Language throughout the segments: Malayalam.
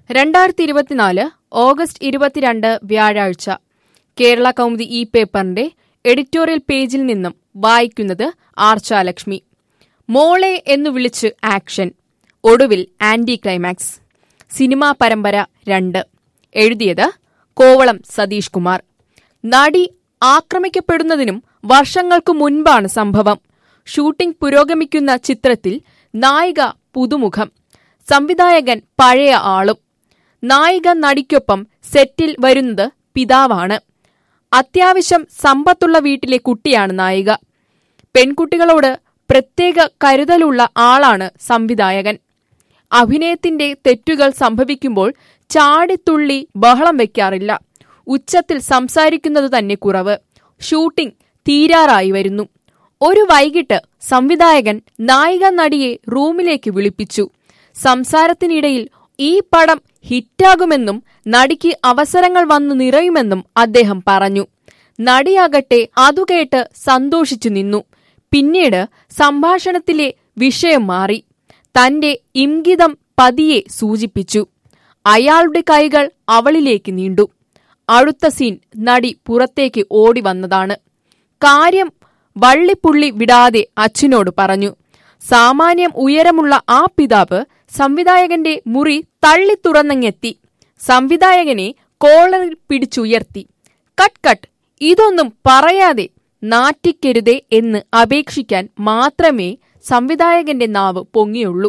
2024 ഓഗസ്റ്റ് 22 വ്യാഴാഴ്ച കേരള കൗമുദി ഈ പേപ്പറിന്റെ എഡിറ്റോറിയൽ പേജിൽ നിന്നും വായിക്കുന്നത് ആർച്ചാലക്ഷ്മി. മോളെ എന്നു വിളിച്ച് ആക്ഷൻ, ഒടുവിൽ ആന്റി ക്ലൈമാക്സ്. സിനിമാ പരമ്പര 2. എഴുതിയത് കോവളം സതീഷ് കുമാർ. നടി ആക്രമിക്കപ്പെടുന്നതിനും വർഷങ്ങൾക്കു മുൻപാണ് സംഭവം. ഷൂട്ടിംഗ് പുരോഗമിക്കുന്ന ചിത്രത്തിൽ നായിക പുതുമുഖം, സംവിധായകൻ പഴയ ആളും. നായിക നടിക്കൊപ്പം സെറ്റിൽ വരുന്നത് പിതാവാണ്. അത്യാവശ്യം സമ്പത്തുള്ള വീട്ടിലെ കുട്ടിയാണ് നായിക. പെൺകുട്ടികളോട് പ്രത്യേക കരുതലുള്ള ആളാണ് സംവിധായകൻ. അഭിനയത്തിന്റെ തെറ്റുകൾ സംഭവിക്കുമ്പോൾ ചാടിത്തുള്ളി ബഹളം വെക്കാറില്ല. ഉച്ചത്തിൽ സംസാരിക്കുന്നത് തന്നെ കുറവ്. ഷൂട്ടിംഗ് തീരാറായി വരുന്നു. ഒരു വൈകിട്ട് സംവിധായകൻ നായിക നടിയെ റൂമിലേക്ക് വിളിപ്പിച്ചു. സംസാരത്തിനിടയിൽ ഈ പടം ഹിറ്റാകുമെന്നും നടിക്ക് അവസരങ്ങൾ വന്നു നിറയുമെന്നും അദ്ദേഹം പറഞ്ഞു. നടിയാകട്ടെ അതുകേട്ട് സന്തോഷിച്ചു നിന്നു. പിന്നീട് സംഭാഷണത്തിലെ വിഷയം മാറി. തന്റെ ഇംഗിതം പതിയെ സൂചിപ്പിച്ചു. അയാളുടെ കൈകൾ അവളിലേക്ക് നീണ്ടു. അടുത്ത സീൻ നടി പുറത്തേക്ക് ഓടി വന്നതാണ്. കാര്യം വള്ളിപ്പുള്ളി വിടാതെ അച്ഛനോട് പറഞ്ഞു. സാമാന്യം ഉയരമുള്ള ആ പിതാവ് സംവിധായകന്റെ മുറി തള്ളി തുറന്നങ്ങെത്തി. സംവിധായകനെ കോളറിൽ പിടിച്ചുയർത്തി. കട്ട് കട്ട്, ഇതൊന്നും പറയാതെ നാറ്റിക്കരുതേ എന്ന് അപേക്ഷിക്കാൻ മാത്രമേ സംവിധായകന്റെ നാവ് പൊങ്ങിയുള്ളൂ.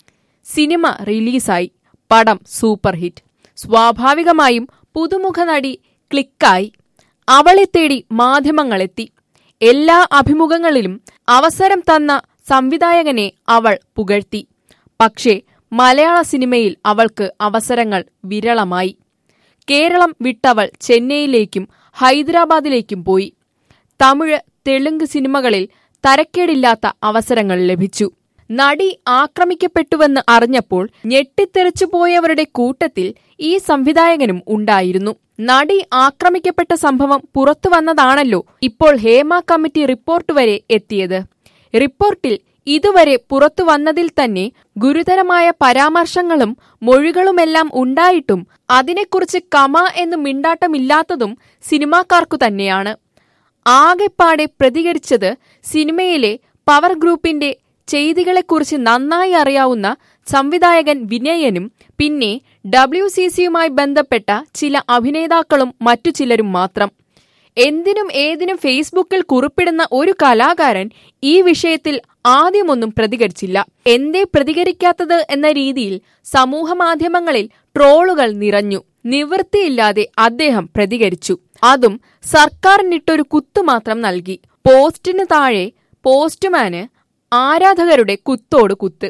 സിനിമ റിലീസായി. പടം സൂപ്പർ ഹിറ്റ്. സ്വാഭാവികമായും പുതുമുഖ നടി ക്ലിക്കായി. അവളെ തേടി മാധ്യമങ്ങളെത്തി. എല്ലാ അഭിമുഖങ്ങളിലും അവസരം തന്ന സംവിധായകനെ അവൾ പുകഴ്ത്തി. പക്ഷേ മലയാള സിനിമയിൽ അവൾക്ക് അവസരങ്ങൾ വിരളമായി. കേരളം വിട്ടവൾ ചെന്നൈയിലേക്കും ഹൈദരാബാദിലേക്കും പോയി. തമിഴ്, തെലുങ്ക് സിനിമകളിൽ തരക്കേടില്ലാത്ത അവസരങ്ങൾ ലഭിച്ചു. നടി ആക്രമിക്കപ്പെട്ടുവെന്ന് അറിഞ്ഞപ്പോൾ ഞെട്ടിത്തെറിച്ചുപോയവരുടെ കൂട്ടത്തിൽ ഈ സംവിധായകനും ഉണ്ടായിരുന്നു. നടി ആക്രമിക്കപ്പെട്ട സംഭവം പുറത്തു വന്നതാണല്ലോ ഇപ്പോൾ ഹേമ കമ്മിറ്റി റിപ്പോർട്ട് വരെ എത്തിയത്. റിപ്പോർട്ടിൽ ഇതുവരെ പുറത്തു വന്നതിൽ തന്നെ ഗുരുതരമായ പരാമർശങ്ങളും മൊഴികളുമെല്ലാം ഉണ്ടായിട്ടും അതിനെക്കുറിച്ച് കമ എന്ന് മിണ്ടാട്ടമില്ലാത്തതും സിനിമാക്കാർക്കു തന്നെയാണ്. ആകെപ്പാടെ പ്രതികരിച്ചത് സിനിമയിലെ പവർ ഗ്രൂപ്പിന്റെ ചെയ്തികളെക്കുറിച്ച് നന്നായി അറിയാവുന്ന സംവിധായകൻ വിനയനും പിന്നെ WCCയുമായി ബന്ധപ്പെട്ട ചില അഭിനേതാക്കളും മറ്റു ചിലരും മാത്രം. എന്തിനും ഏതിനും ഫേസ്ബുക്കിൽ കുറിപ്പിടുന്ന ഒരു കലാകാരൻ ഈ വിഷയത്തിൽ ആദ്യമൊന്നും പ്രതികരിച്ചില്ല. എന്തേ പ്രതികരിക്കാത്തത് എന്ന രീതിയിൽ സമൂഹമാധ്യമങ്ങളിൽ ട്രോളുകൾ നിറഞ്ഞു. നിവൃത്തിയില്ലാതെ അദ്ദേഹം പ്രതികരിച്ചു. അതും സർക്കാരിനിട്ടൊരു കുത്തുമാത്രം നൽകി. പോസ്റ്റിന് താഴെ പോസ്റ്റ്മാന് ആരാധകരുടെ കുത്തോട് കുത്ത്.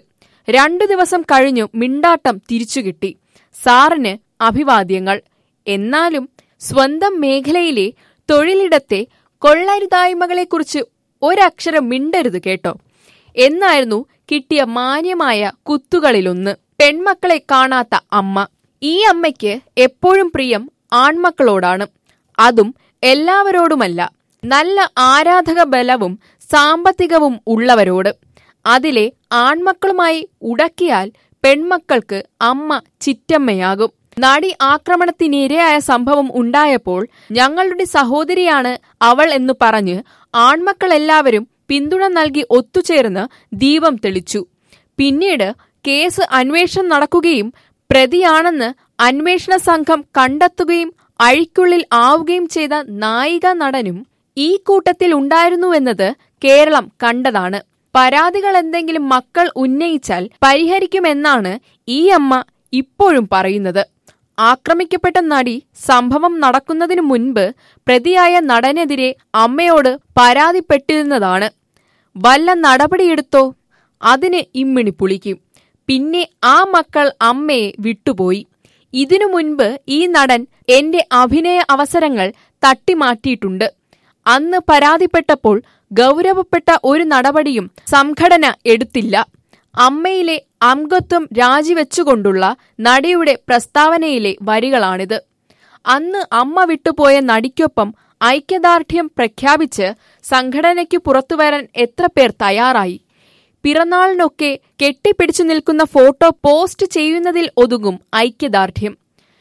2 ദിവസം കഴിഞ്ഞു മിണ്ടാട്ടം തിരിച്ചുകിട്ടി. സാറിന് അഭിവാദ്യങ്ങൾ. എന്നാലും സ്വന്തം മേഖലയിലെ തൊഴിലിടത്തെ കൊള്ളരുതായ്മകളെക്കുറിച്ച് ഒരക്ഷരം മിണ്ടരുത് കേട്ടോ എന്നായിരുന്നു കിട്ടിയ മാന്യമായ കുത്തുകളിലൊന്ന്. പെൺമക്കളെ കാണാത്ത അമ്മ. ഈ അമ്മയ്ക്ക് എപ്പോഴും പ്രിയം ആൺമക്കളോടാണ്. അതും എല്ലാവരോടുമല്ല, നല്ല ആരാധക ബലവും സാമ്പത്തികവും ഉള്ളവരോട്. അതിലെ ആൺമക്കളുമായി ഉടക്കിയാൽ പെൺമക്കൾക്ക് അമ്മ ചിറ്റമ്മയാകും. നടി ആക്രമണത്തിനിരയായ സംഭവം ഉണ്ടായപ്പോൾ ഞങ്ങളുടെ സഹോദരിയാണ് അവൾ എന്ന് പറഞ്ഞ് ആൺമക്കളെല്ലാവരും പിന്തുണ നൽകി ഒത്തുചേർന്ന് ദീപം തെളിച്ചു. പിന്നീട് കേസ് അന്വേഷണം നടക്കുകയും പ്രതിയാണെന്ന് അന്വേഷണ സംഘം കണ്ടെത്തുകയും അഴിക്കുള്ളിൽ ആവുകയും ചെയ്ത നായിക നടനും ഈ കൂട്ടത്തിൽ ഉണ്ടായിരുന്നുവെന്നത് കേരളം കണ്ടതാണ്. പരാതികൾ എന്തെങ്കിലും മക്കൾ ഉന്നയിച്ചാൽ പരിഹരിക്കുമെന്നാണ് ഈ അമ്മ ഇപ്പോഴും പറയുന്നത്. ആക്രമിക്കപ്പെട്ട നടി സംഭവം നടക്കുന്നതിനു മുൻപ് പ്രതിയായ നടനെതിരെ അമ്മയോട് പരാതിപ്പെട്ടിരുന്നതാണ്. വല്ല നടപടിയെടുത്തോ? അതിന് ഇമ്മിണി പുളിക്കും. പിന്നെ ആ മക്കൾ അമ്മയെ വിട്ടുപോയി. ഇതിനു മുൻപ് ഈ നടൻ എന്റെ അഭിനയ അവസരങ്ങൾ തട്ടിമാറ്റിയിട്ടുണ്ട്. അന്ന് പരാതിപ്പെട്ടപ്പോൾ ഗൗരവപ്പെട്ട ഒരു നടപടിയും സംഘടന എടുത്തില്ല. അമ്മയിലെ അംഗത്വം രാജിവെച്ചുകൊണ്ടുള്ള നടിയുടെ പ്രസ്താവനയിലെ വരികളാണിത്. അന്ന് അമ്മ വിട്ടുപോയ നടിക്കൊപ്പം ഐക്യദാർഢ്യം പ്രഖ്യാപിച്ച് സംഘടനയ്ക്കു പുറത്തുവരാൻ എത്ര പേർ തയ്യാറായി. പിറന്നാളിനൊക്കെ കെട്ടിപ്പിടിച്ചു നിൽക്കുന്ന ഫോട്ടോ പോസ്റ്റ് ചെയ്യുന്നതിൽ ഒതുങ്ങും ഐക്യദാർഢ്യം.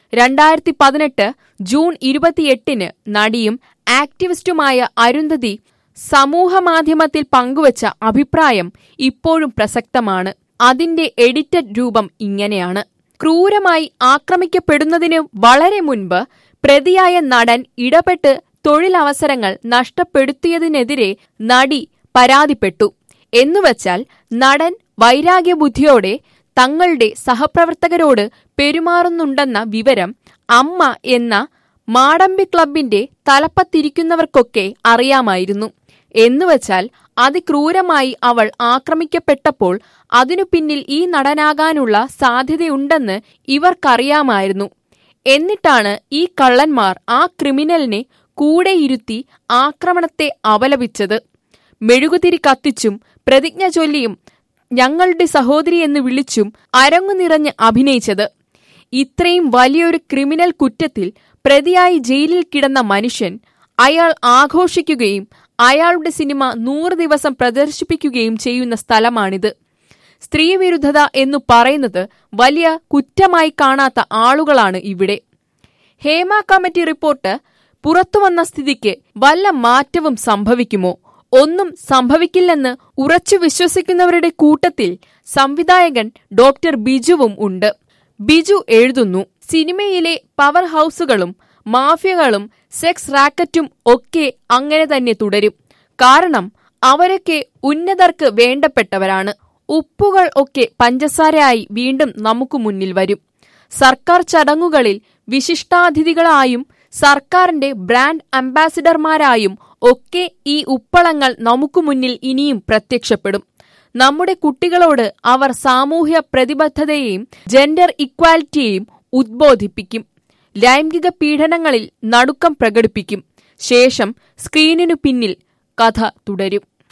2018 ജൂൺ 28 നടിയും ആക്ടിവിസ്റ്റുമായ അരുന്ധതി സമൂഹമാധ്യമത്തിൽ പങ്കുവച്ച അഭിപ്രായം ഇപ്പോഴും പ്രസക്തമാണ്. അതിന്റെ എഡിറ്റഡ് രൂപം ഇങ്ങനെയാണ്: ക്രൂരമായി ആക്രമിക്കപ്പെടുന്നതിന് വളരെ മുൻപ് പ്രതിയായ നടൻ ഇടപെട്ട് തൊഴിലവസരങ്ങൾ നഷ്ടപ്പെടുത്തിയതിനെതിരെ നടി പരാതിപ്പെട്ടു. എന്നുവച്ചാൽ നടൻ വൈരാഗ്യബുദ്ധിയോടെ തങ്ങളുടെ സഹപ്രവർത്തകരോട് പെരുമാറുന്നുണ്ടെന്ന വിവരം അമ്മ എന്ന മാടമ്പി ക്ലബിന്റെ തലപ്പത്തിരിക്കുന്നവർക്കൊക്കെ അറിയാമായിരുന്നു. എന്നുവച്ചാൽ അതിക്രൂരമായി അവൾ ആക്രമിക്കപ്പെട്ടപ്പോൾ അതിനു പിന്നിൽ ഈ നടനാകാനുള്ള സാധ്യതയുണ്ടെന്ന് ഇവർക്കറിയാമായിരുന്നു. എന്നിട്ടാണ് ഈ കള്ളന്മാർ ആ ക്രിമിനലിനെ കൂടെയിരുത്തി ആക്രമണത്തെ അപലപിച്ചത്. മെഴുകുതിരി കത്തിച്ചും പ്രതിജ്ഞ ചൊല്ലിയും ഞങ്ങളുടെ സഹോദരി എന്ന് വിളിച്ചും അരങ്ങുനിറഞ്ഞ് അഭിനയിച്ചത്. ഇത്രയും വലിയൊരു ക്രിമിനൽ കുറ്റത്തിൽ പ്രതിയായി ജയിലിൽ കിടന്ന മനുഷ്യൻ, അയാൾ ആഘോഷിക്കുകയും അയാളുടെ സിനിമ 100 ദിവസം പ്രദർശിപ്പിക്കുകയും ചെയ്യുന്ന സ്ഥലമാണിത്. സ്ത്രീവിരുദ്ധത എന്നു പറയുന്നത് വലിയ കുറ്റമായി കാണാത്ത ആളുകളാണ് ഇവിടെ. ഹേമ കമ്മിറ്റി റിപ്പോർട്ട് പുറത്തുവന്ന സ്ഥിതിക്ക് വല്ല മാറ്റവും സംഭവിക്കുമോ? ഒന്നും സംഭവിക്കില്ലെന്ന് ഉറച്ചു വിശ്വസിക്കുന്നവരുടെ കൂട്ടത്തിൽ സംവിധായകൻ ഡോക്ടർ ബിജുവും ഉണ്ട്. ബിജു എഴുതുന്നു, സിനിമയിലെ പവർ ഹൗസുകളും മാഫിയകളും സെക്സ് റാക്കറ്റും ഒക്കെ അങ്ങനെ തന്നെ തുടരും. കാരണം അവരൊക്കെ ഉന്നതർക്ക് വേണ്ടപ്പെട്ടവരാണ്. ഉപ്പുകൾ ഒക്കെ പഞ്ചസാരയായി വീണ്ടും നമുക്ക് മുന്നിൽ വരും. സർക്കാർ ചടങ്ങുകളിൽ വിശിഷ്ടാതിഥികളായും സർക്കാരിന്റെ ബ്രാൻഡ് അംബാസിഡർമാരായും ഒക്കെ ഈ ഉപ്പളങ്ങൾ നമുക്ക് മുന്നിൽ ഇനിയും പ്രത്യക്ഷപ്പെടും. നമ്മുടെ കുട്ടികളോട് അവർ സാമൂഹ്യ പ്രതിബദ്ധതയെയും ജെൻഡർ ഇക്വാലിറ്റിയെയും ഉദ്ബോധിപ്പിക്കും. ലൈംഗിക പീഡനങ്ങളിൽ നടുക്കം പ്രകടിപ്പിക്കും. ശേഷം സ്ക്രീനിനു പിന്നിൽ കഥ തുടരും.